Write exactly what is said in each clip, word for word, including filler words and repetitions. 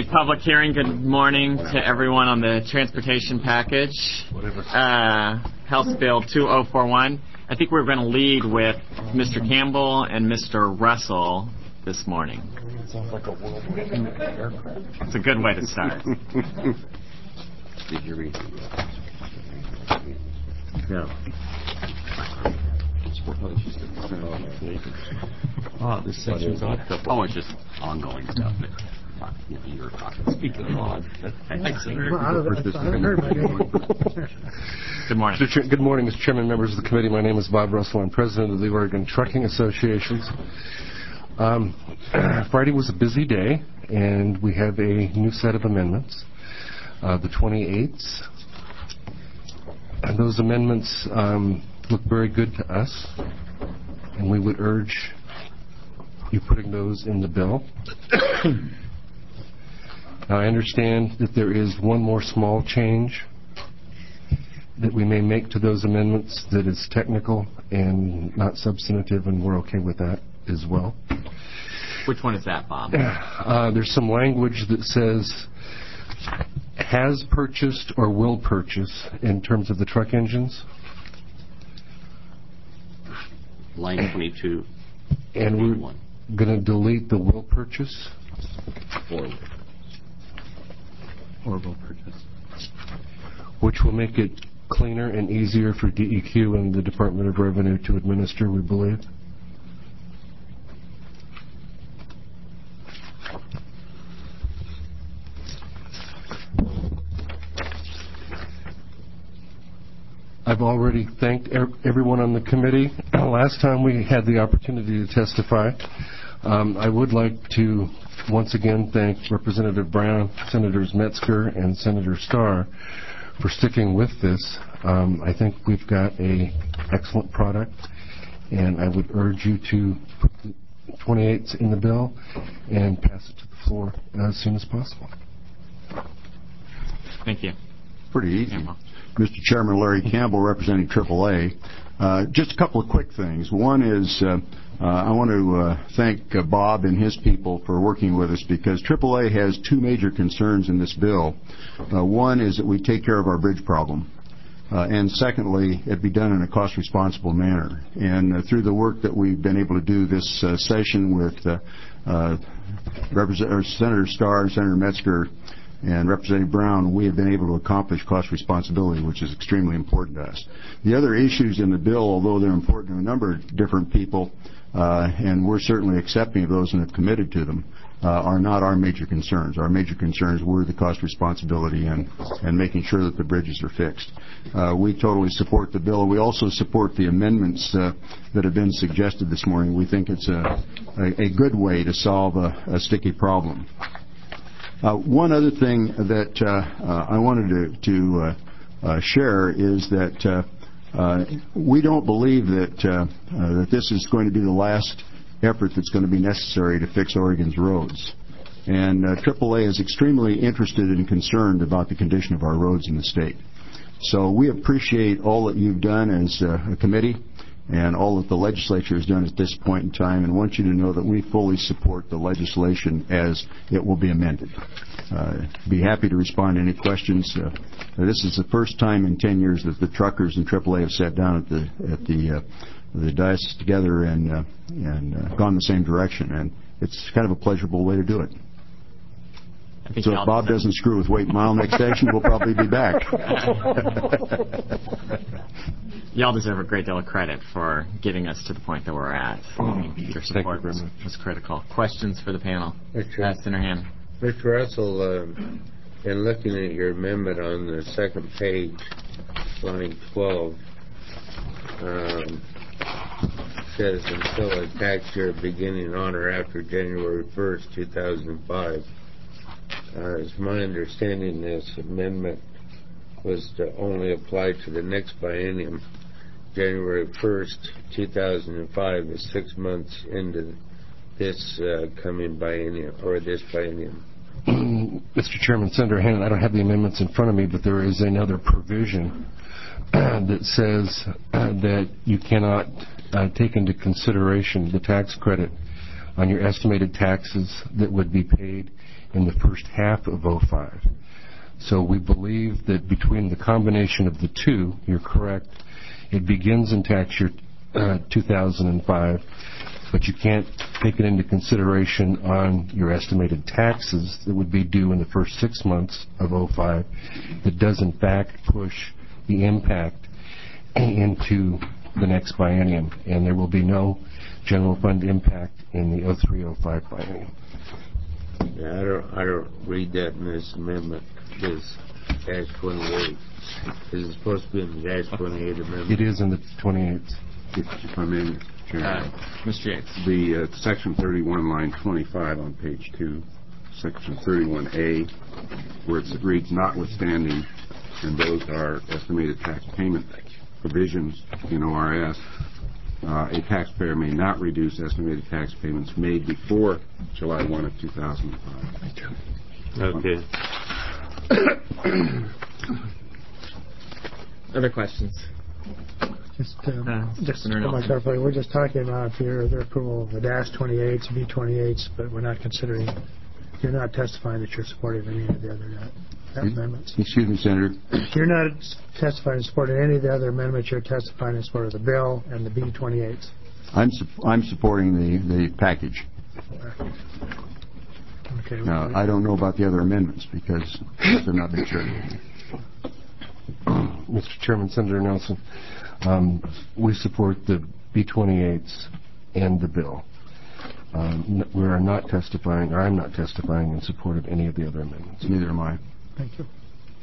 a public hearing. Good morning to everyone on the transportation package. Uh, House Bill two oh four one. I think we're going to lead with Mister Campbell and Mister Russell this morning. It sounds like a whirlwind aircraft. It's a good way to start. Did you read Go. Oh, this section's on. Oh, it's just ongoing stuff. You know, you're speaking on. Good morning. Mister Ch- good morning, Mister Chairman, members of the committee. My name is Bob Russell. I'm president of the Oregon Trucking Associations. Um, Friday was a busy day, and we have a new set of amendments, uh, the twenty-eights. And those amendments um, look very good to us, and we would urge you putting those in the bill. Now, I understand that there is one more small change that we may make to those amendments that is technical and not substantive, and we're okay with that as well. Which one is that, Bob? Uh, there's some language that says has purchased or will purchase in terms of the truck engines. Line twenty-two. And we're going to delete the will purchase. Forward. Or will purchase. Which will make it cleaner and easier for D E Q and the Department of Revenue to administer, we believe. I've already thanked everyone on the committee. Last time we had the opportunity to testify. Um, I would like to once again thank Representative Brown, Senators Metzger, and Senator Starr for sticking with this. Um, I think we've got an excellent product, and I would urge you to put the twenty-eights in the bill and pass it to the floor as soon as possible. Thank you. Pretty easy. Campbell. Mister Chairman, Larry Campbell, representing triple A. Uh, just a couple of quick things. One is uh, uh, I want to uh, thank uh, Bob and his people for working with us, because triple A has two major concerns in this bill. Uh, one is that we take care of our bridge problem. Uh, and secondly, it be done in a cost-responsible manner. And uh, through the work that we've been able to do this uh, session with uh, uh, Representative Senator Starr, Senator Metzger, and Representative Brown, we have been able to accomplish cost responsibility, which is extremely important to us. The other issues in the bill, although they're important to a number of different people, uh, and we're certainly accepting of those and have committed to them, uh, are not our major concerns. Our major concerns were the cost responsibility and, and making sure that the bridges are fixed. Uh, we totally support the bill. We also support the amendments uh, that have been suggested this morning. We think it's a, a, a good way to solve a, a sticky problem. Uh, one other thing that uh, uh, I wanted to, to uh, uh, share is that uh, uh, we don't believe that uh, uh, that this is going to be the last effort that's going to be necessary to fix Oregon's roads. And uh, triple A is extremely interested and concerned about the condition of our roads in the state. So we appreciate all that you've done as uh, a committee and all that the legislature has done at this point in time, and want you to know that we fully support the legislation as it will be amended. Uh, be happy to respond to any questions. Uh, this is the first time in ten years that the truckers and triple A have sat down at the at the uh, the dais together and uh, and uh, gone the same direction, and it's kind of a pleasurable way to do it. So if Bob doesn't screw with Wait Mile next station, we'll probably be back. Y'all deserve a great deal of credit for getting us to the point that we're at. Your support was, was critical. Questions for the panel? Uh, Senator Hannon. Mister Russell, uh, in looking at your amendment on the second page, line twelve, um, says until a tax year beginning on or after January first, two thousand five. Uh, it's my understanding this amendment was to only apply to the next biennium. January first, two thousand five is six months into this uh, coming biennium, or this biennium. Mister Chairman, Senator Hannon, I don't have the amendments in front of me, but there is another provision uh, that says uh, that you cannot uh, take into consideration the tax credit on your estimated taxes that would be paid in the first half of oh five. So we believe that between the combination of the two, you're correct, it begins in tax year uh, two thousand five, but you can't take it into consideration on your estimated taxes that would be due in the first six months of oh five. That does, in fact, push the impact into the next biennium, and there will be no general fund impact in the oh three oh five biennium. Yeah, I don't, I don't read that in this amendment, this dash twenty-eight. Is it supposed to be in the dash twenty-eight amendment? It is in the twenty-eighth. If, if I may, Chairman. Uh, Mister Yates. The uh, section thirty-one, line twenty-five on page two, section thirty-one A, where it reads notwithstanding, and those are estimated tax payment provisions in O R S, uh, a taxpayer may not reduce estimated tax payments made before July first of two thousand five. Okay. Other questions? Just, uh, Uh, just Senator for my Nelson. clarify, we're just talking about here the approval of the dash twenty-eights, V twenty-eights, but we're not considering, you're not testifying that you're supporting any of the other uh, amendments. Excuse me, Senator. You're not testifying in support of any of the other amendments. You're testifying in support of the bill and the B twenty-eights. I'm su- I'm supporting the, the package. Okay. Now, I don't know about the other amendments because they're not been shared. Mister Chairman, Senator Nelson, um, we support the B twenty-eights and the bill. Um, we are not testifying, or I'm not testifying in support of any of the other amendments. Neither am I. Thank you.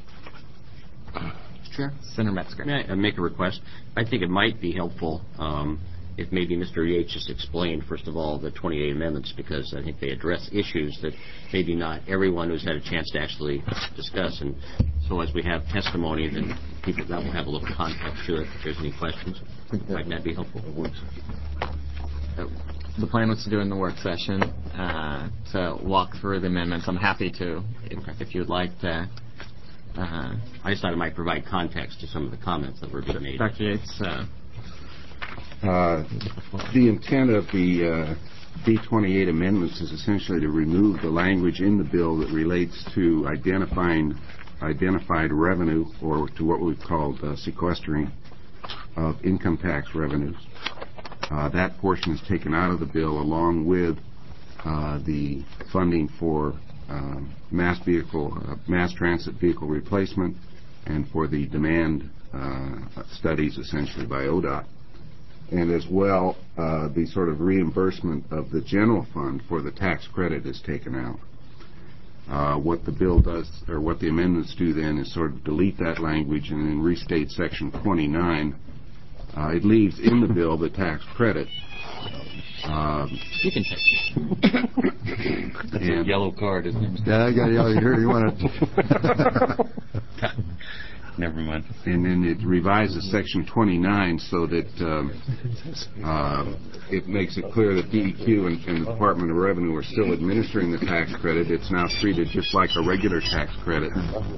Sure. Senator Metzger. May I uh, make a request? I think it might be helpful um, if maybe Mister Yates just explained, first of all, the twenty-eight amendments, because I think they address issues that maybe not everyone who's had a chance to actually discuss. And so as we have testimony, then people that will have a little context to it if there's any questions. Might that be helpful? Uh, The plan was to do in the work session uh, to walk through the amendments. I'm happy to, if, if you would like to. Uh, I just thought it might provide context to some of the comments that were being made. Doctor Yates. Uh, Uh, the intent of the uh, B twenty-eight amendments is essentially to remove the language in the bill that relates to identifying identified revenue, or to what we've called uh, sequestering of income tax revenues. Uh, that portion is taken out of the bill along with uh, the funding for uh, mass vehicle, uh, mass transit vehicle replacement, and for the demand uh, studies, essentially by O D O T. And as well, uh, the sort of reimbursement of the general fund for the tax credit is taken out. Uh, what the bill does, or what the amendments do then, is sort of delete that language and then restate Section twenty-nine. Uh, it leaves in the bill the tax credit. Um, You can take it. That's a yellow card, isn't it? Yeah, I got it. You heard. You want to? Never mind. And then it revises Section twenty-nine so that um, uh, it makes it clear that D E Q and, and the Department of Revenue are still administering the tax credit. It's now treated just like a regular tax credit,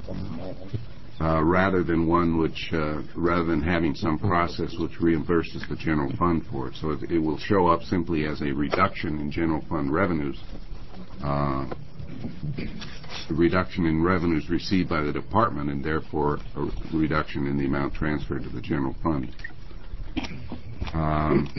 uh, rather than one which, uh, rather than having some process which reimburses the general fund for it. So it, it will show up simply as a reduction in general fund revenues. Uh, The reduction in revenues received by the department, and therefore a reduction in the amount transferred to the general fund. Um,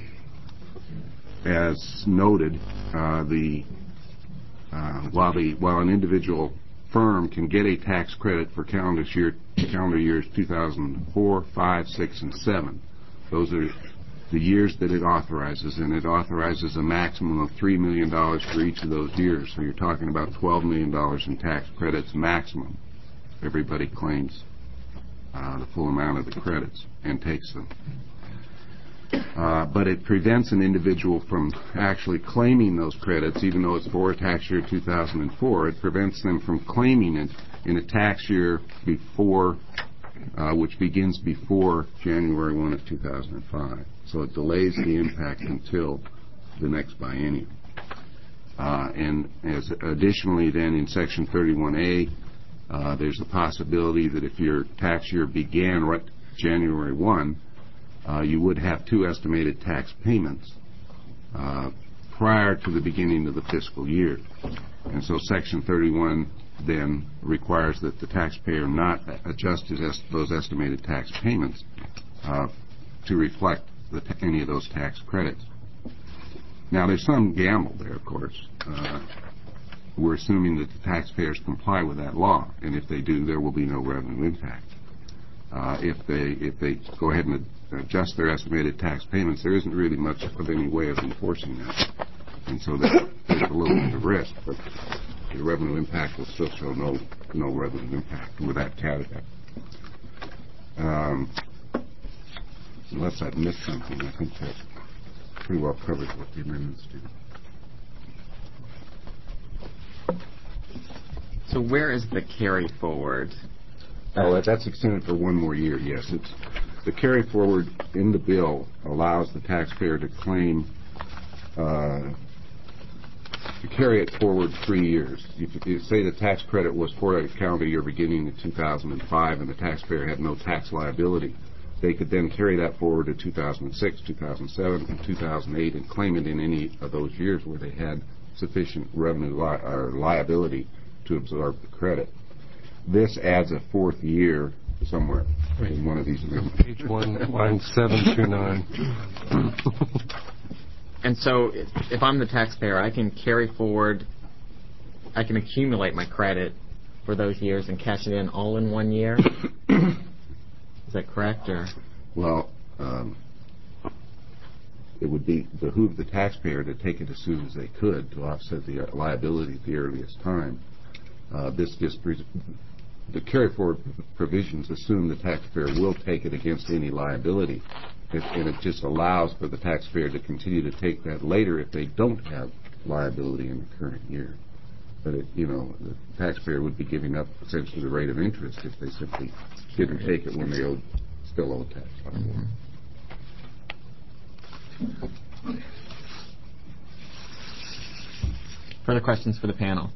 as noted, uh, the uh, while the while an individual firm can get a tax credit for calendar year calendar years two thousand four, five, six, and seven, those are the years that it authorizes, and it authorizes a maximum of three million dollars for each of those years. So you're talking about twelve million dollars in tax credits maximum. Everybody claims uh, the full amount of the credits and takes them. Uh, but it prevents an individual from actually claiming those credits, even though it's for tax year two thousand four. It prevents them from claiming it in a tax year before, uh, which begins before January first of two thousand five. So it delays the impact until the next biennium. Uh, and as additionally then in Section thirty-one A, uh, there's a possibility that if your tax year began right January first, uh, you would have two estimated tax payments uh, prior to the beginning of the fiscal year. And so Section thirty-one then requires that the taxpayer not adjust his est- those estimated tax payments uh, to reflect the t- any of those tax credits. Now, there's some gamble there, of course. Uh, we're assuming that the taxpayers comply with that law, and if they do, there will be no revenue impact. Uh, if they if they go ahead and adjust their estimated tax payments, there isn't really much of any way of enforcing that, and so there's, there's a little bit of risk, but the revenue impact will still show no no revenue impact with that caveat. Um, unless I've missed something, I think that pretty well covers what the amendments do. So where is the carry forward? Oh, that's extended for one more year, yes. It's, the carry forward in the bill allows the taxpayer to claim, uh, to carry it forward three years. If you say the tax credit was for a calendar year beginning in two thousand five and the taxpayer had no tax liability, they could then carry that forward to two thousand six, two thousand seven, and two thousand eight and claim it in any of those years where they had sufficient revenue li- or liability to absorb the credit. This adds a fourth year somewhere in one of these amendments. Page one, line seven through nine. And so if, if I'm the taxpayer, I can carry forward, I can accumulate my credit for those years and cash it in all in one year? Is that correct? Or? Well, um, it would be behoove the taxpayer to take it as soon as they could to offset the liability at the earliest time. Uh, this just pre- the carry forward provisions assume the taxpayer will take it against any liability, it, and it just allows for the taxpayer to continue to take that later if they don't have liability in the current year. But it, you know, the taxpayer would be giving up essentially the rate of interest if they simply didn't take it when they owed, still owe tax liability. Mm-hmm. Further questions for the panel?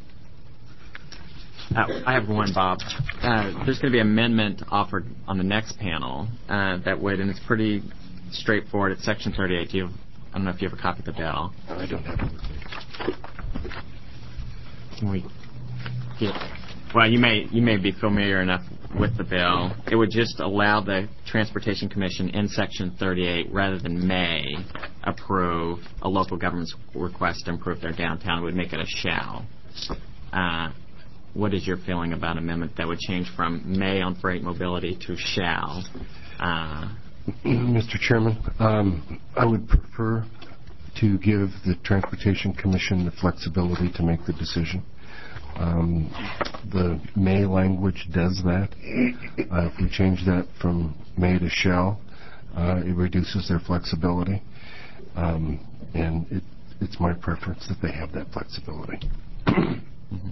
Uh, I have one, Bob. Uh, there's going to be an amendment offered on the next panel uh, that would, and it's pretty straightforward. It's Section thirty-eight. Do you have, I don't know if you have a copy of the bill. I don't have it. Can we get, well, you may you may be familiar enough with the bill. It would just allow the Transportation Commission in Section thirty-eight, rather than may, approve a local government's request to improve their downtown. It would make it a shall. Uh, what is your feeling about an amendment that would change from may on freight mobility to shall? Uh, Mister Chairman, um, I would prefer to give the Transportation Commission the flexibility to make the decision. Um, the may language does that. Uh, if we change that from may to shall, uh, it reduces their flexibility. Um, and it, it's my preference that they have that flexibility. mm-hmm.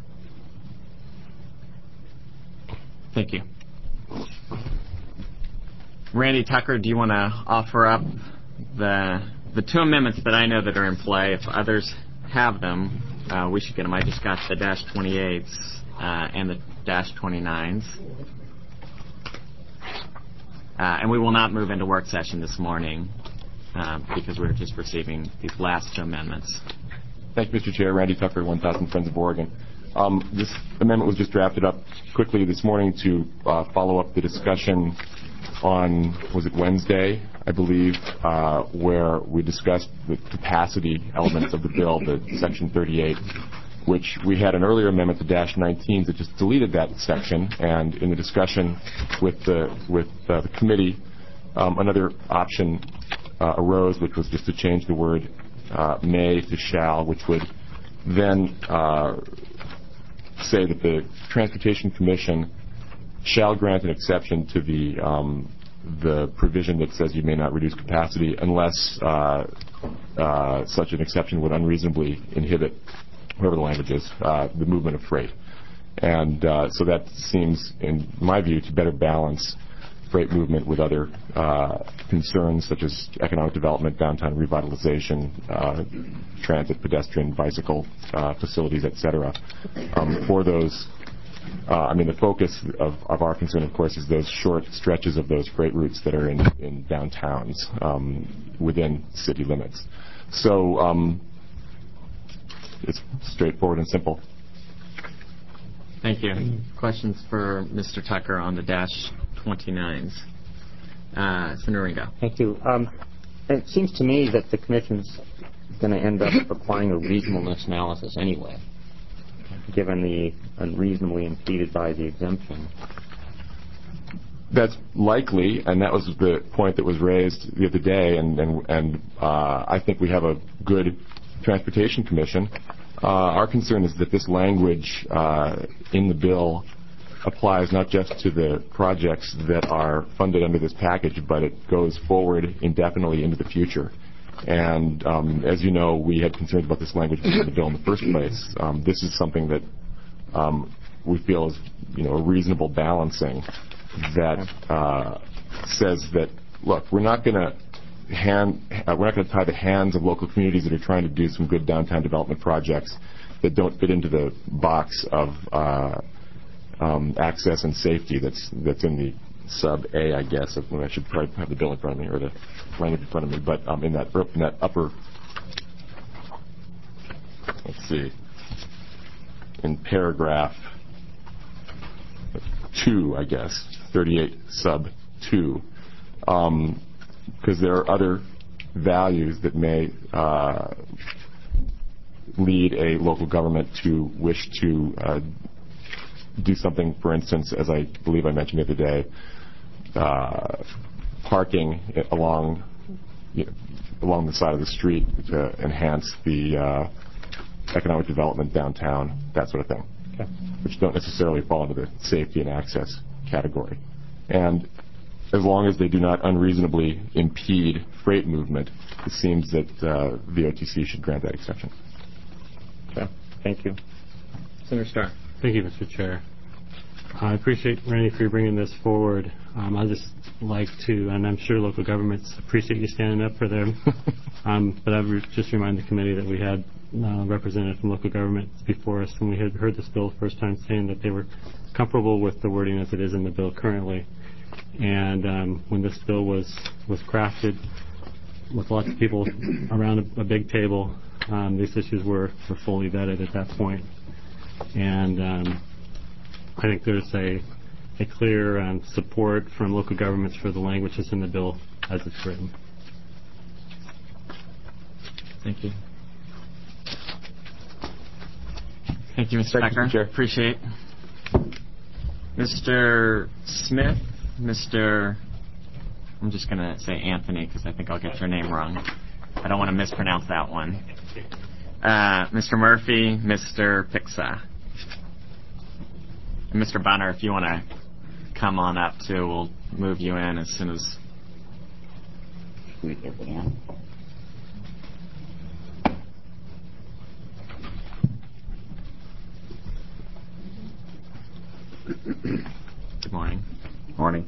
Thank you. Randy Tucker, do you want to offer up the the two amendments that I know that are in play? If others have them, uh, we should get them. I just got the dash twenty-eights uh, and the dash twenty-nines. Uh, and we will not move into work session this morning uh, because we're just receiving these last two amendments. Thank you, Mister Chair. Randy Tucker, one thousand Friends of Oregon. Um, this amendment was just drafted up quickly this morning to uh, follow up the discussion on, was it Wednesday, I believe, uh, where we discussed the capacity elements of the bill, the Section thirty-eight, which we had an earlier amendment, the dash nineteens, that just deleted that section. And in the discussion with the with uh, the committee, um, another option uh, arose, which was just to change the word uh, may to shall, which would then uh, say that the Transportation Commission shall grant an exception to the um, the provision that says you may not reduce capacity unless uh, uh, such an exception would unreasonably inhibit, whatever the language is, uh, the movement of freight. And uh, so that seems, in my view, to better balance freight movement with other uh, concerns such as economic development, downtown revitalization, uh, transit, pedestrian, bicycle uh, facilities, et cetera. Um, for those, uh, I mean, the focus of, of our concern, of course, is those short stretches of those freight routes that are in, in downtowns um, within city limits. So um, it's straightforward and simple. Thank you. Questions for Mister Tucker on the dash twenty-nines? Uh, Senator Ringo. Thank you. Um, it seems to me that the Commission's going to end up applying a reasonableness analysis anyway, given the unreasonably impeded by the exemption. That's likely, and that was the point that was raised the other day, and, and, and uh, I think we have a good Transportation Commission. Uh, our concern is that this language uh, in the bill applies not just to the projects that are funded under this package, but it goes forward indefinitely into the future. And um, as you know, we had concerns about this language in the bill in the first place. Um, this is something that um, we feel is, you know, a reasonable balancing that uh, says that, look, we're not going to hand, uh, we're not going to tie the hands of local communities that are trying to do some good downtown development projects that don't fit into the box of uh, um, access and safety that's that's in the sub A, I guess. Of, well, I should probably have the bill in front of me or the language in front of me, but um, in that in that upper, let's see, in paragraph two, I guess, thirty-eight sub two, um, because there are other values that may uh, lead a local government to wish to uh, do something, for instance, as I believe I mentioned the other day, uh, parking along you know, along the side of the street to enhance the uh, economic development downtown, that sort of thing, okay, which don't necessarily fall into the safety and access category. And as long as they do not unreasonably impede freight movement, it seems that uh, the O T C should grant that exception. Okay, thank you. Senator Starr. Thank you, Mister Chair. I appreciate, Randy, for bringing this forward. Um, I'd just like to, and I'm sure local governments appreciate you standing up for them, um, but I would just remind the committee that we had uh, representatives from local governments before us when we had heard this bill the first time saying that they were comfortable with the wording as it is in the bill currently. And um, when this bill was, was crafted with lots of people around a, a big table, um, these issues were, were fully vetted at that point. And um, I think there's a, a clear um, support from local governments for the language that's in the bill as it's written. Thank you. Thank you, Mister Thank you, Becker. Chair. Appreciate. Mister Smith, Mister I'm just going to say Anthony because I think I'll get your name wrong. I don't want to mispronounce that one. Uh, Mister Murphy, Mister Pixa. And Mister Bunner, if you want to come on up too, we'll move you in as soon as... Good morning. Morning.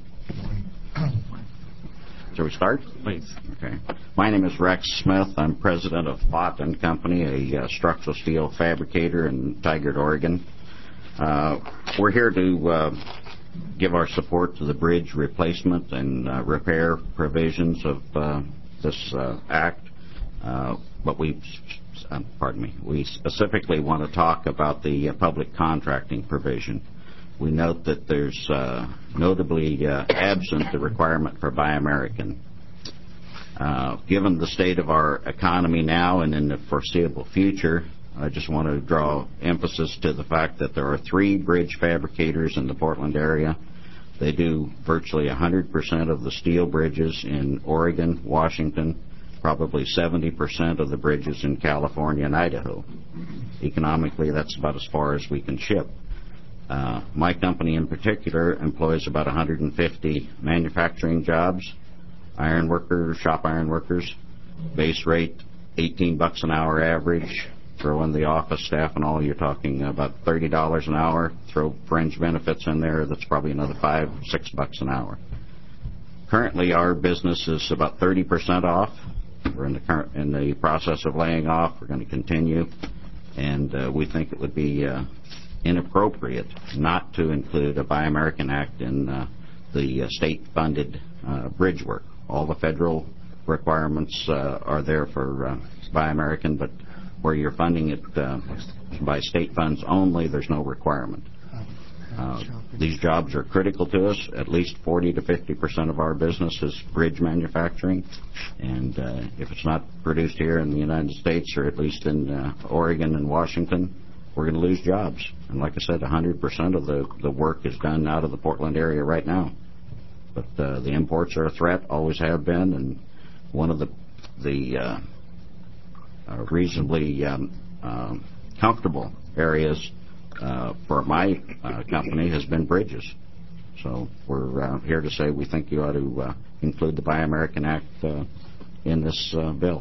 Shall we start? Please. Okay. My name is Rex Smith. I'm president of Fott and Company, a uh, structural steel fabricator in Tigard, Oregon. Uh, we're here to uh, give our support to the bridge replacement and uh, repair provisions of uh, this uh, act. Uh, but we, uh, pardon me, we specifically want to talk about the uh, public contracting provision. We note that there's uh, notably uh, absent the requirement for Buy American. Uh, given the state of our economy now and in the foreseeable future, I just want to draw emphasis to the fact that there are three bridge fabricators in the Portland area. They do virtually one hundred percent of the steel bridges in Oregon, Washington, probably seventy percent of the bridges in California and Idaho. Economically, that's about as far as we can ship. Uh, my company in particular employs about one hundred fifty manufacturing jobs, iron workers, shop iron workers, base rate eighteen bucks an hour average. Throw in the office staff and all, you're talking about thirty dollars an hour. Throw fringe benefits in there, that's probably another five, six bucks an hour. Currently, our business is about thirty percent off. We're in the current, in the process of laying off. We're going to continue, and uh, we think it would be uh, inappropriate not to include a Buy American Act in uh, the uh, state-funded uh, bridge work. All the federal requirements uh, are there for uh, Buy American, but where you're funding it uh, by state funds only, there's no requirement. Uh, these jobs are critical to us. At least forty to fifty percent of our business is bridge manufacturing, and uh, if it's not produced here in the United States, or at least in uh, Oregon and Washington, we're going to lose jobs. And like I said, one hundred percent of the, the work is done out of the Portland area right now. But uh, the imports are a threat, always have been, and one of the, the uh, uh, reasonably um, um, comfortable areas uh, for my uh, company has been bridges. So we're uh, here to say we think you ought to uh, include the Buy American Act uh, in this uh, bill.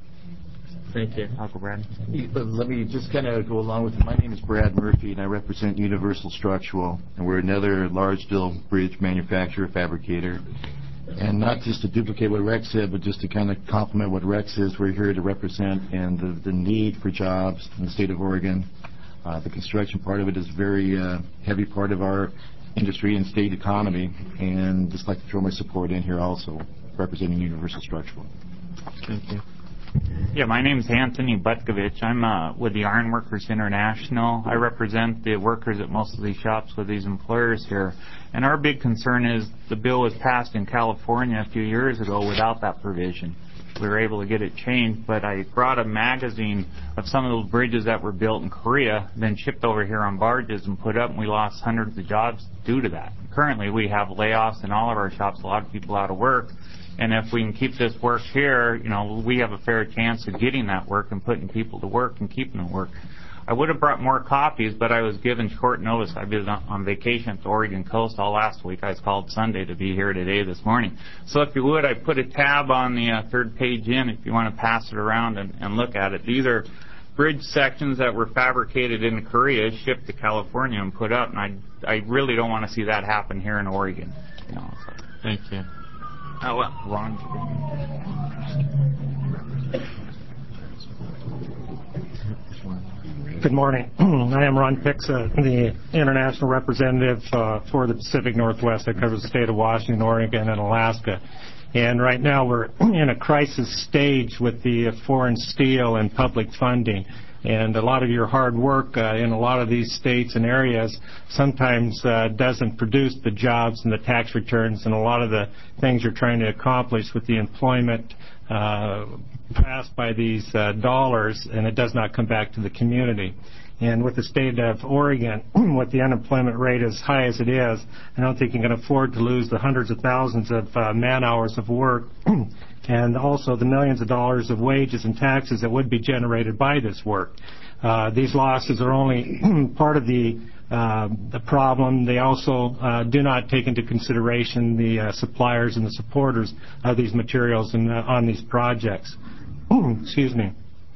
Thank you. Uncle Brad. Let me just kind of go along with it. My name is Brad Murphy, and I represent Universal Structural, and we're another large-steel bridge manufacturer, fabricator. And not just to duplicate what Rex said, but just to kind of complement what Rex says, we're here to represent and the, the need for jobs in the state of Oregon. Uh, the construction part of it is a very uh, heavy part of our industry and state economy, and just like to throw my support in here also, representing Universal Structural. Thank you. Yeah, my name is Anthony Butkovich. I'm uh, with the Iron Workers International. I represent the workers at most of these shops with these employers here. And our big concern is the bill was passed in California a few years ago without that provision. We were able to get it changed, but I brought a magazine of some of those bridges that were built in Korea, then shipped over here on barges and put up, and we lost hundreds of jobs due to that. Currently, we have layoffs in all of our shops, a lot of people out of work. And if we can keep this work here, you know, we have a fair chance of getting that work and putting people to work and keeping them work. I would have brought more copies, but I was given short notice. I was on vacation at the Oregon coast all last week. I was called Sunday to be here today this morning. So if you would, I put a tab on the uh, third page in if you want to pass it around and, and look at it. These are bridge sections that were fabricated in Korea, shipped to California and put up, and I, I really don't want to see that happen here in Oregon. You know, so. Thank you. Oh, well, Ron. Good morning. I am Ron Pixa, the international representative uh, for the Pacific Northwest that covers the state of Washington, Oregon, and Alaska. And right now we're in a crisis stage with the foreign steel and public funding. And a lot of your hard work uh, in a lot of these states and areas sometimes uh, doesn't produce the jobs and the tax returns and a lot of the things you're trying to accomplish with the employment uh, passed by these uh, dollars, and it does not come back to the community. And with the state of Oregon, with the unemployment rate as high as it is, I don't think you can afford to lose the hundreds of thousands of uh, man-hours of work and also the millions of dollars of wages and taxes that would be generated by this work. Uh, these losses are only part of the uh, the problem. They also uh, do not take into consideration the uh, suppliers and the supporters of these materials and uh, on these projects. Excuse me.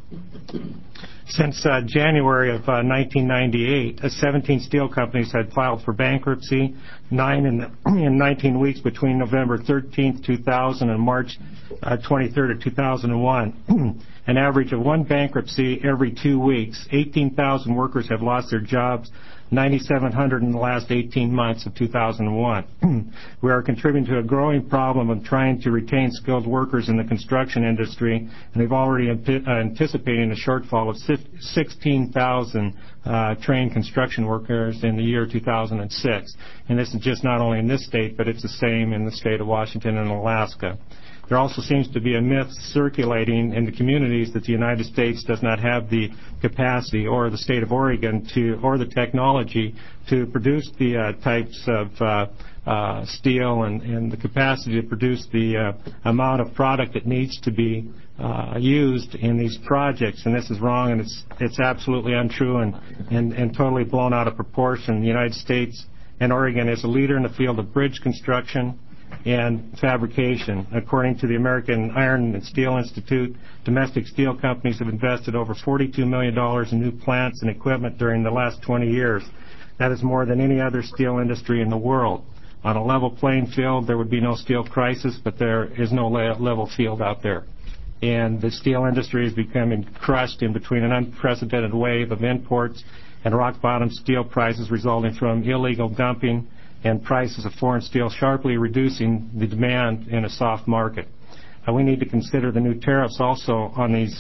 Since uh, January of uh, nineteen ninety-eight, uh, seventeen steel companies had filed for bankruptcy, nine in, in nineteen weeks between November thirteenth, two thousand and March uh, twenty-third of two thousand one. An average of one bankruptcy every two weeks. eighteen thousand workers have lost their jobs, ninety-seven hundred in the last eighteen months of two thousand one. We are contributing to a growing problem of trying to retain skilled workers in the construction industry, and we've already uh, anticipating a shortfall of sixteen thousand uh, trained construction workers in the year two thousand six. And this is just not only in this state, but it's the same in the state of Washington and Alaska. There also seems to be a myth circulating in the communities that the United States does not have the capacity, or the state of Oregon, to, or the technology to produce the uh, types of uh, uh, steel and, and the capacity to produce the uh, amount of product that needs to be uh, used in these projects. And this is wrong, and it's it's absolutely untrue and, and, and totally blown out of proportion. The United States and Oregon is a leader in the field of bridge construction and fabrication. According to the American Iron and Steel Institute, domestic steel companies have invested over forty-two million dollars in new plants and equipment during the last twenty years. That is more than any other steel industry in the world. On a level playing field, there would be no steel crisis, but there is no level field out there. And the steel industry is becoming crushed in between an unprecedented wave of imports and rock-bottom steel prices resulting from illegal dumping and prices of foreign steel sharply reducing the demand in a soft market. Uh, we need to consider the new tariffs also on these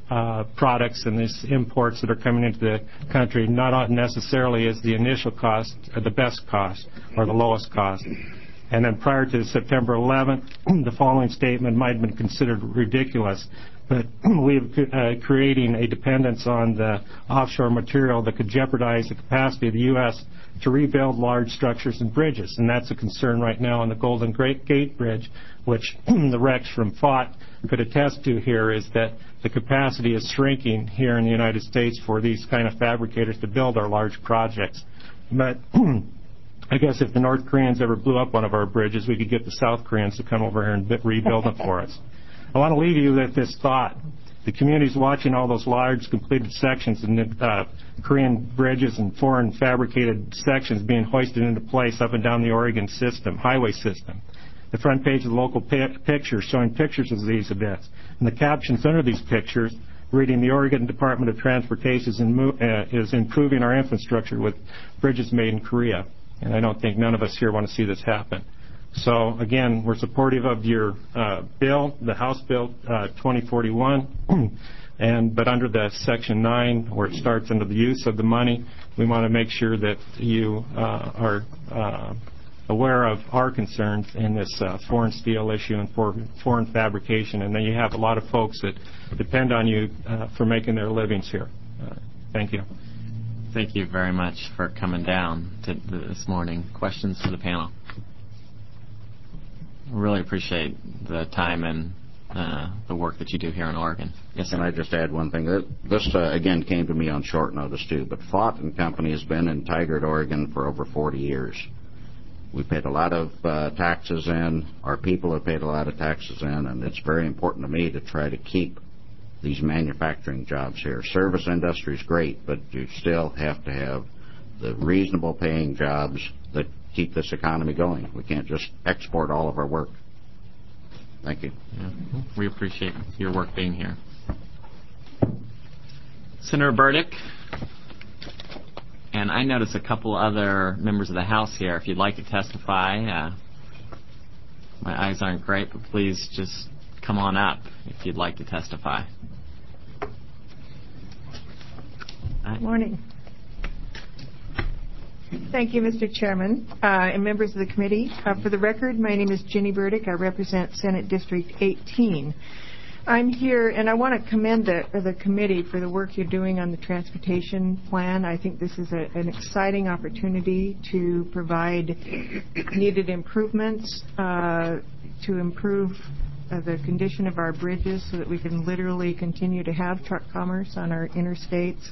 uh, products and these imports that are coming into the country not necessarily is the initial cost or the best cost or the lowest cost. And then prior to September eleventh, the following statement might have been considered ridiculous, but we're uh, creating a dependence on the offshore material that could jeopardize the capacity of the U S to rebuild large structures and bridges. And that's a concern right now on the Golden Gate Bridge, which the Rex from F O T could attest to here, is that the capacity is shrinking here in the United States for these kind of fabricators to build our large projects. But I guess if the North Koreans ever blew up one of our bridges, we could get the South Koreans to come over here and rebuild them for us. I want to leave you with this thought. The community's watching all those large completed sections and uh, Korean bridges and foreign fabricated sections being hoisted into place up and down the Oregon system, highway system. The front page of the local pi- pictures showing pictures of these events. And the captions under these pictures reading, the Oregon Department of Transportation is, in, uh, is improving our infrastructure with bridges made in Korea. And I don't think none of us here want to see this happen. So, again, we're supportive of your uh, bill, the House Bill uh, twenty forty-one, and but under the Section nine, where it starts under the use of the money, we want to make sure that you uh, are uh, aware of our concerns in this uh, foreign steel issue and for foreign fabrication, and then you have a lot of folks that depend on you uh, for making their livings here. Uh, thank you. Thank you very much for coming down to this morning. Questions for the panel? Really appreciate the time and uh, the work that you do here in Oregon. Yes, sir. Can I just add one thing? This, uh, again, came to me on short notice, too, but F O T and Company has been in Tigard, Oregon for over forty years. We paid a lot of uh, taxes in. Our people have paid a lot of taxes in, and it's very important to me to try to keep these manufacturing jobs here. Service industry is great, but you still have to have the reasonable paying jobs that keep this economy going. We can't just export all of our work. Thank you. Yeah. We appreciate your work being here. Senator Burdick, and I notice a couple other members of the House here. If you'd like to testify, uh, my eyes aren't great, but please just come on up if you'd like to testify. Good morning. Thank you, Mister Chairman, uh, and members of the committee. Uh, for the record, my name is Ginny Burdick. I represent Senate District eighteen. I'm here, and I want to commend the, the committee for the work you're doing on the transportation plan. I think this is a, an exciting opportunity to provide needed improvements uh, to improve uh, the condition of our bridges so that we can literally continue to have truck commerce on our interstates.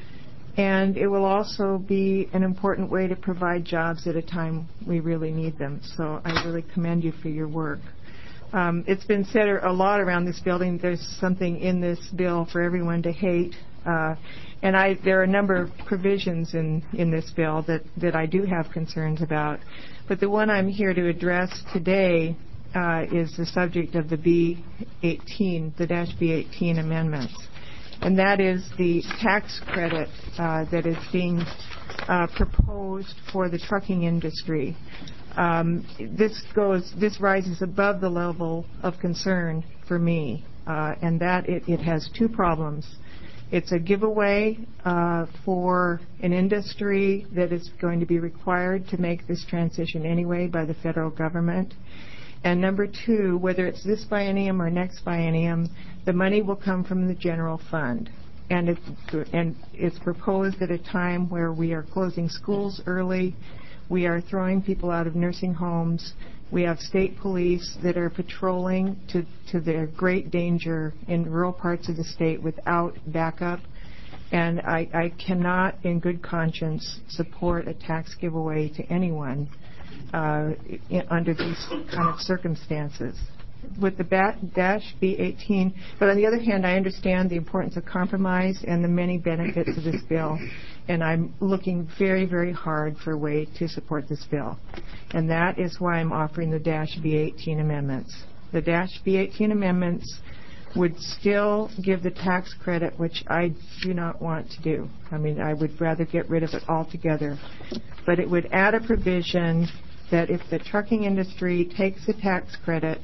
And it will also be an important way to provide jobs at a time we really need them. So I really commend you for your work. Um, it's been said a lot around this building. There's something in this bill for everyone to hate. Uh, and I, there are a number of provisions in, in this bill that, that I do have concerns about. But the one I'm here to address today uh, is the subject of the B eighteen, the dash B eighteen amendments. And that is the tax credit uh, that is being uh, proposed for the trucking industry. Um, this goes, this rises above the level of concern for me, uh, and that it, it has two problems. It's a giveaway uh, for an industry that is going to be required to make this transition anyway by the federal government. And number two, whether it's this biennium or next biennium, the money will come from the general fund. And it's, and it's proposed at a time where we are closing schools early, we are throwing people out of nursing homes, we have state police that are patrolling to, to their great danger in rural parts of the state without backup. And I, I cannot, in good conscience, support a tax giveaway to anyone Uh, in, under these kind of circumstances. With the bat, dash B eighteen, but on the other hand, I understand the importance of compromise and the many benefits of this bill, and I'm looking very, very hard for a way to support this bill. And that is why I'm offering the dash B eighteen amendments. The dash B eighteen amendments would still give the tax credit, which I do not want to do. I mean, I would rather get rid of it altogether. But it would add a provision that if the trucking industry takes the tax credit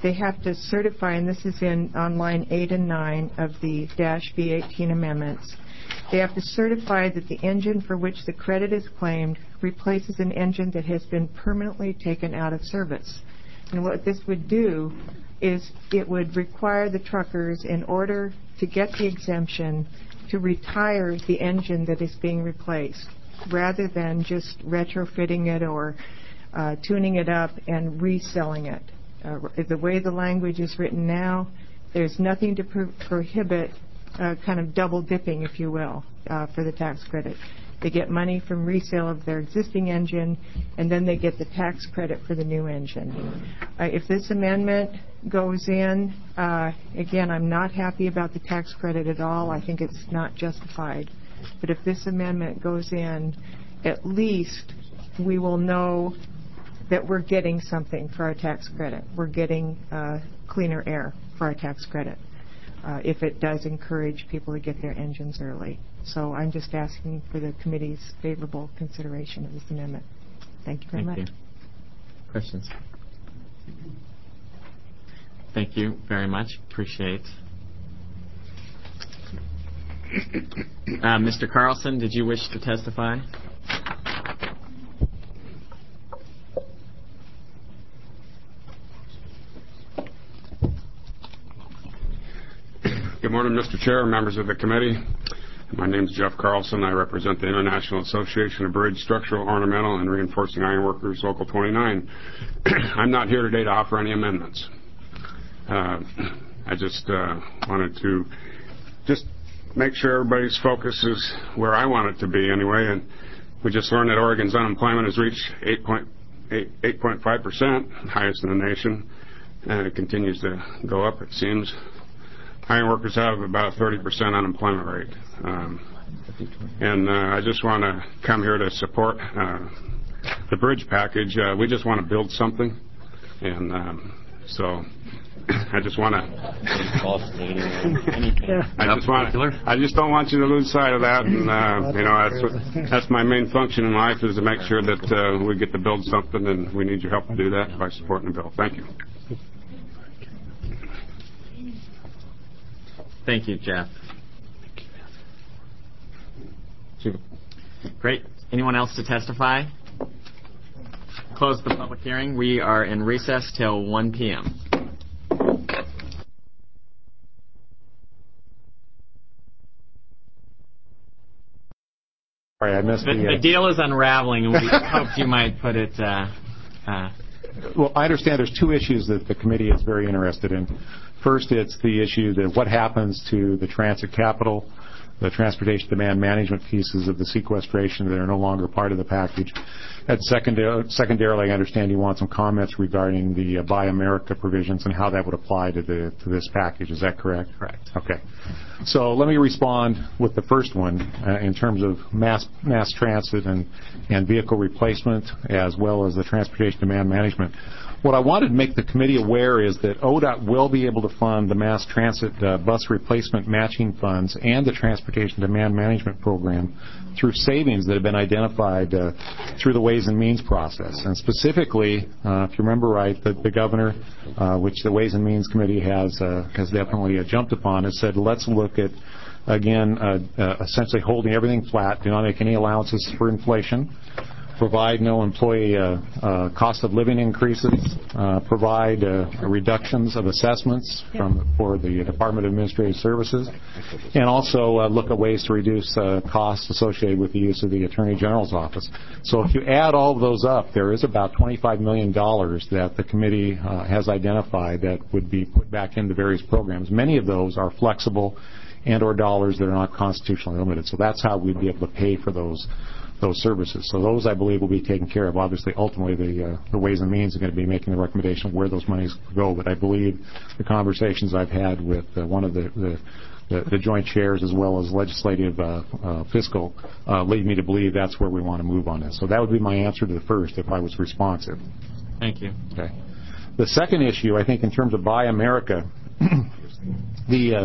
they have to certify, and this is in on line eight and nine of the dash V eighteen amendments, they have to certify that the engine for which the credit is claimed replaces an engine that has been permanently taken out of service. And what this would do is it would require the truckers, in order to get the exemption, to retire the engine that is being replaced, rather than just retrofitting it or uh, tuning it up and reselling it. Uh, the way the language is written now, there's nothing to pro- prohibit uh, kind of double dipping, if you will, uh, for the tax credit. They get money from resale of their existing engine, and then they get the tax credit for the new engine. Uh, if this amendment goes in, uh, again, I'm not happy about the tax credit at all. I think it's not justified. But if this amendment goes in, at least we will know that we're getting something for our tax credit. We're getting uh, cleaner air for our tax credit, uh, if it does encourage people to get their engines early. So I'm just asking for the committee's favorable consideration of this amendment. Thank you very Thank much. You. Questions? Thank you very much. Appreciate. Uh, Mister Carlson, did you wish to testify? Good morning, Mister Chair, members of the committee. My name is Jeff Carlson. I represent the International Association of Bridge, Structural, Ornamental, and Reinforcing Iron Workers, Local twenty-nine. I'm not here today to offer any amendments. Uh, I just uh, wanted to just make sure everybody's focus is where I want it to be anyway. And we just learned that Oregon's unemployment has reached eight point five percent, highest in the nation, and it continues to go up, it seems. Iron workers have about a thirty percent unemployment rate. Um, and uh, I just want to come here to support uh, the bridge package. Uh, we just want to build something. And um, so I just want to... I just want to, I just don't want you to lose sight of that. And, uh, you know, that's, what, that's my main function in life, is to make sure that uh, we get to build something, and we need your help to do that by supporting the bill. Thank you. Thank you, Jeff. Great. Anyone else to testify? Close the public hearing. We are in recess till one p.m. Sorry, I missed the, the, uh, the deal is unraveling, and we hoped you might put it... Uh, uh, well, I understand there's two issues that the committee is very interested in. First, it's the issue that what happens to the transit capital, the transportation demand management pieces of the sequestration that are no longer part of the package. And secondar- secondarily, I understand you want some comments regarding the uh, Buy America provisions and how that would apply to the to this package. Is that correct? Correct. Okay. So let me respond with the first one uh, in terms of mass mass transit and, and vehicle replacement, as well as the transportation demand management. What I wanted to make the committee aware is that O D O T will be able to fund the mass transit uh, bus replacement matching funds and the transportation demand management program through savings that have been identified uh, through the Ways and Means process. And specifically, uh, if you remember right, the, the governor, uh, which the Ways and Means Committee has uh, has definitely uh, jumped upon, has said, let's look at, again, uh, uh, essentially holding everything flat, do not make any allowances for inflation, provide no employee uh, uh, cost of living increases, uh, provide uh, reductions of assessments from for the Department of Administrative Services, and also uh, look at ways to reduce uh, costs associated with the use of the Attorney General's office. So if you add all of those up, there is about twenty-five million dollars that the committee uh, has identified that would be put back into various programs. Many of those are flexible and or dollars that are not constitutionally limited. So that's how we'd be able to pay for those those services. So those, I believe, will be taken care of. Obviously, ultimately, the, uh, the Ways and Means are going to be making the recommendation of where those monies go. But I believe the conversations I've had with uh, one of the, the, the, the joint chairs as well as legislative uh, uh, fiscal uh, lead me to believe that's where we want to move on this. So that would be my answer to the first if I was responsive. Thank you. Okay. The second issue, I think, in terms of Buy America, the uh,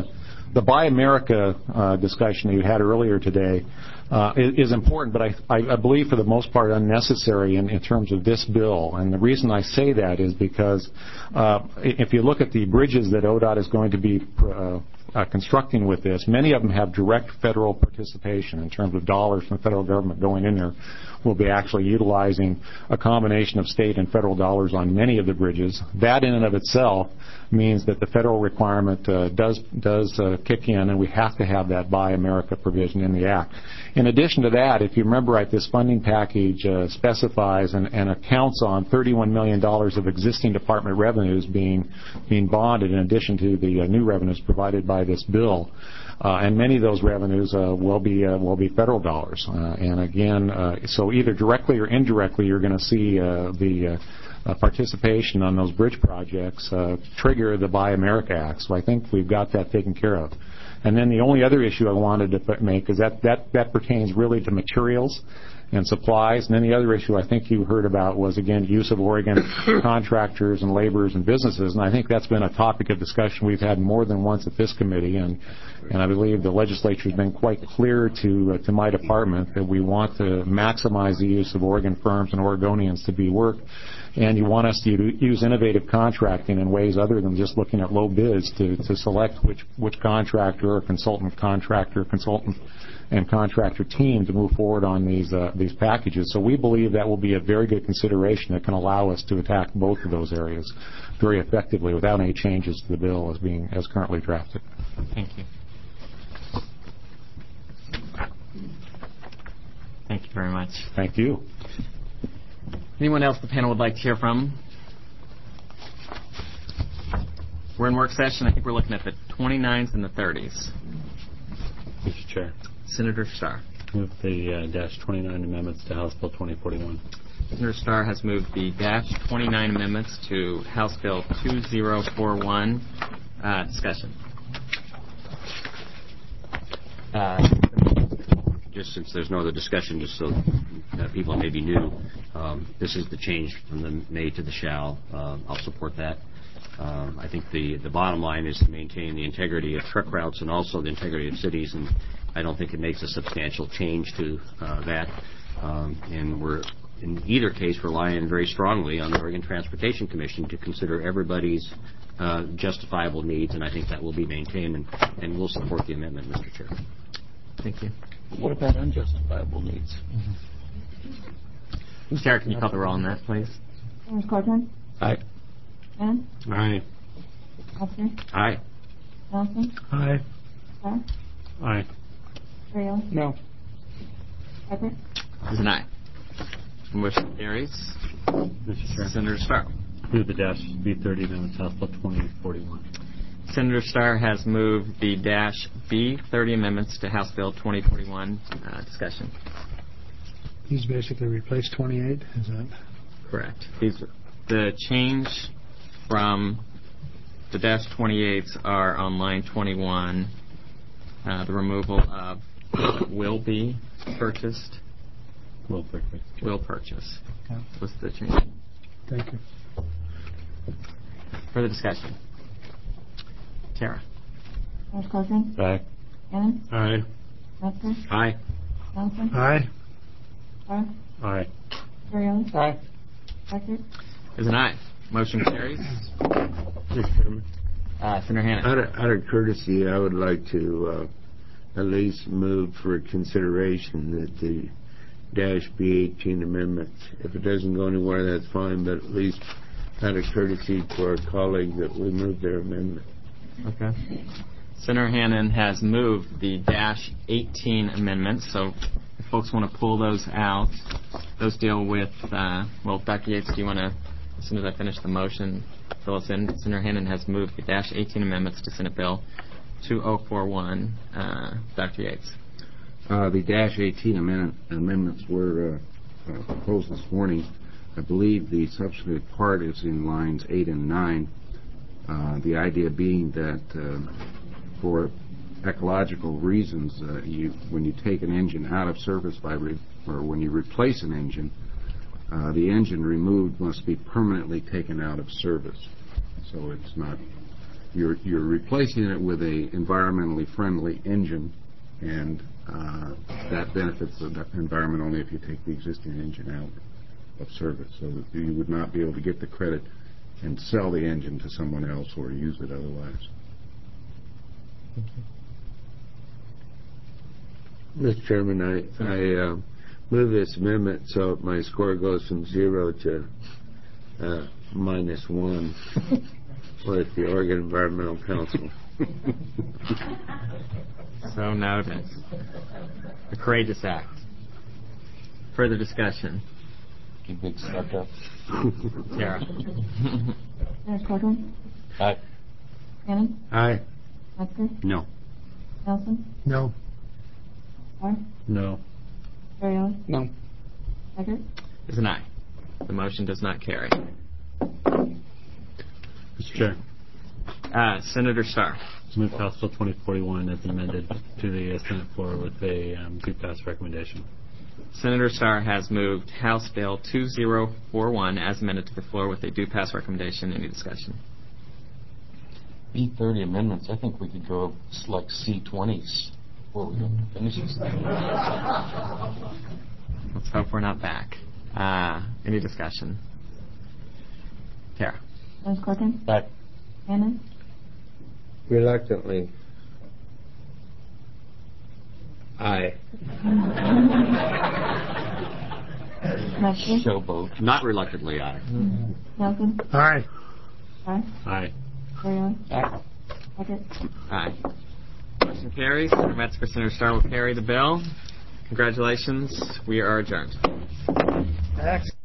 the Buy America uh, discussion that you had earlier today uh, is, is important, but I, I, I believe for the most part unnecessary in, in terms of this bill. And the reason I say that is because uh, if you look at the bridges that O D O T is going to be uh, uh, constructing with this, many of them have direct federal participation in terms of dollars from the federal government going in there. We'll be actually utilizing a combination of state and federal dollars on many of the bridges. That in and of itself means that the federal requirement uh, does does uh, kick in, and we have to have that Buy America provision in the Act. In addition to that, if you remember right, this funding package uh, specifies and, and accounts on thirty-one million dollars of existing department revenues being being bonded in addition to the uh, new revenues provided by this bill. Uh, and many of those revenues uh, will be uh, will be federal dollars. Uh, and again, uh, so either directly or indirectly, you're going to see uh, the uh, uh, participation on those bridge projects uh, trigger the Buy America Act. So I think we've got that taken care of. And then the only other issue I wanted to make is that that, that pertains really to materials and supplies. And then the other issue I think you heard about was, again, use of Oregon contractors and laborers and businesses. And I think that's been a topic of discussion we've had more than once at this committee. And, and I believe the legislature has been quite clear to, uh, to my department that we want to maximize the use of Oregon firms and Oregonians to be work. And you want us to use innovative contracting in ways other than just looking at low bids to, to select which, which contractor or consultant contractor, consultant and contractor team to move forward on these uh, these packages. So we believe that will be a very good consideration that can allow us to attack both of those areas very effectively without any changes to the bill as being as currently drafted. Thank you. Thank you very much. Thank you. Anyone else the panel would like to hear from? We're in work session. I think we're looking at the twenty-nines and the thirties. Mister Chair. Senator Starr. Move the uh, dash twenty-nine amendments to House Bill twenty forty-one. Senator Starr has moved the dash twenty-nine amendments to House Bill two thousand forty-one. Uh, discussion. Uh, just since there's no other discussion, just so uh, people maybe new, um, this is the change from the may to the shall. Uh, I'll support that. Um, I think the, the bottom line is to maintain the integrity of truck routes and also the integrity of cities, and I don't think it makes a substantial change to uh, that. Um, and we're, in either case, relying very strongly on the Oregon Transportation Commission to consider everybody's uh, justifiable needs, and I think that will be maintained, and, and we'll support the amendment, Mister Chair. Thank you. What about unjustifiable needs? Mm-hmm. Sarah, can you call the roll on that, please? Senator Corcoran? Aye. Mann? Aye. Officer? Aye. Johnson? Aye. Starr? Aye. Ariel? No. Tucker? Is an aye. Motion carries. Mister Chair. Senator Starr. Move the dash B thirty amendments to House Bill twenty forty-one. Senator Starr has moved the dash B thirty amendments to House Bill twenty forty-one. Uh, discussion. These basically replace twenty-eight, is that? Correct. These, the change from the dash twenty-eights are on line twenty-one. Uh, the removal of will be purchased. Will purchase. Will purchase. Yeah. What's the change? Thank you. Further discussion. Tara. Senator Corcoran? Aye. Mann? Aye. Tucker? Aye. Johnson? Aye. Starr? Aye. Ariel? Aye. Tucker? Is an aye. Motion carries. Mister Chairman. Uh, Senator Hannan. Out of, out of courtesy, I would like to uh, at least move for consideration that the dash B eighteen amendment, if it doesn't go anywhere, that's fine, but at least out of courtesy to our colleague that we move their amendment. Okay. Senator Hannan has moved the dash eighteen amendments, so if folks want to pull those out, those deal with, uh, well, Doctor Yates, do you want to, as soon as I finish the motion, fill us in? Senator Hannan has moved the dash eighteen amendments to Senate Bill two thousand forty-one. Uh, Doctor Yates. Uh, the dash eighteen amendment, amendments were uh, uh, proposed this morning. I believe the substantive part is in lines eight and nine. Uh, the idea being that uh, for ecological reasons, uh, you, when you take an engine out of service by re- or when you replace an engine, uh, the engine removed must be permanently taken out of service. So it's not you're you're replacing it with a environmentally friendly engine, and uh, that benefits the environment only if you take the existing engine out of service. So that you would not be able to get the credit and sell the engine to someone else or use it otherwise. Mister Chairman, I, I uh, move this amendment so my score goes from zero to uh, minus one with the Oregon Environmental Council. So noted. A courageous act. Further discussion. Keep it stuck up. Tara. Mayor Cochran? Aye. Cannon? Aye. Metzger? No. Nelson? No. Starr? No. Ferrielli? No. Taggart? Is an aye. The motion does not carry. Mister Chair. Uh, Senator Starr. To move House Bill twenty forty-one as amended to the uh, Senate floor with a um, do-pass recommendation. Senator Starr has moved House Bill two thousand forty-one as amended to the floor with a do-pass recommendation. Any discussion? B thirty amendments, I think we could go select C twenties before we finish this thing. Let's hope we're not back. Uh, any discussion? Tara. Mayor Cochran? Aye. Cannon? Reluctantly. Aye. Metzger? Showboat. Not reluctantly, aye. Nelson? Aye. Starr? Aye. Ferrielli? Aye. Taggart? Aye. Motion carries. Senator Metzger, Senator Starr will carry the bill. Congratulations. We are adjourned. Excellent.